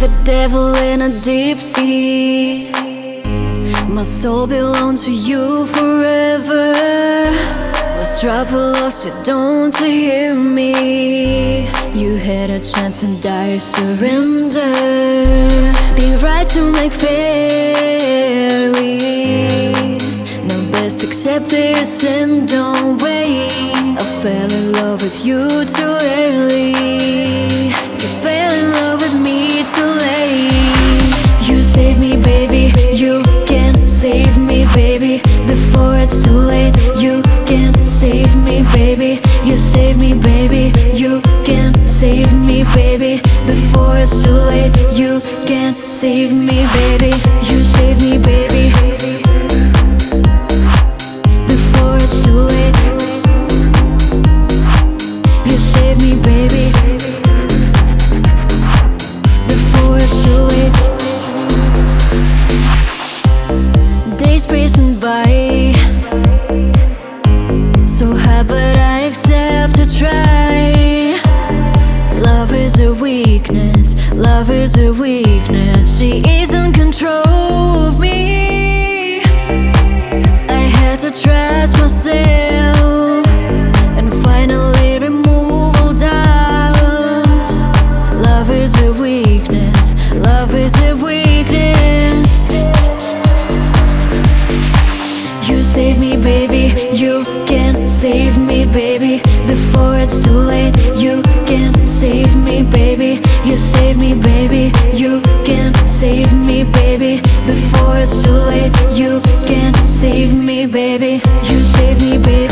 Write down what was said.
the devil in a deep sea. My soul belongs to you forever. Was trouble lost, you don't hear me. You had a chance and I surrender. Be right to make fairly. No best accept this and don't wait. I fell in love with you too early. You fell in love with me too late. You saved me, baby. You can save me, baby, before it's too late. You can save me, baby. You save me, baby. You can save me, baby, before it's too late. You can save me, baby. You save me, baby, before it's too late. You save me, baby, before it's too late. Days passing by, so hard but I accept to try. Love is a weakness, love is a weakness. She is in control of me. I had to trust myself and finally remove all doubts. Love is a weakness, love is a weakness. You save me, baby. You can save me, baby, before it's too late. You can save me, baby. You save me, baby. You can save me, baby, before it's too late. You can save me, baby. You save me, baby.